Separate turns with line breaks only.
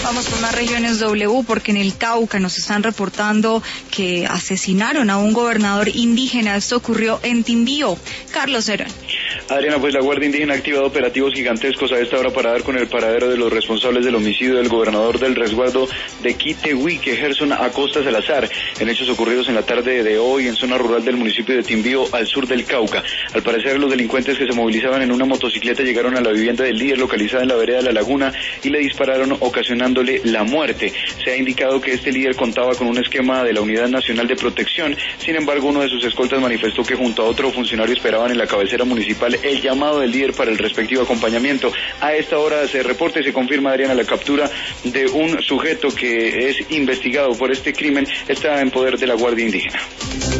Vamos con más regiones W, porque en el Cauca nos están reportando que asesinaron a un gobernador indígena. Esto ocurrió en Timbío. Carlos Herón.
Adriana, pues la Guardia Indígena ha activado operativos gigantescos a esta hora para dar con el paradero de los responsables del homicidio del gobernador del resguardo de Quitehuique, Gerson Acosta Salazar, en hechos ocurridos en la tarde de hoy en zona rural del municipio de Timbío, al sur del Cauca. Al parecer, los delincuentes que se movilizaban en una motocicleta llegaron a la vivienda del líder localizada en la vereda de La Laguna y le dispararon, ocasionándole la muerte. Se ha indicado que este líder contaba con un esquema de la Unidad Nacional de Protección. Sin embargo, uno de sus escoltas manifestó que junto a otro funcionario esperaban en la cabecera municipal el llamado del líder para el respectivo acompañamiento. A esta hora se reporta y se confirma, Adriana, la captura de un sujeto que es investigado por este crimen. Está en poder de la Guardia Indígena.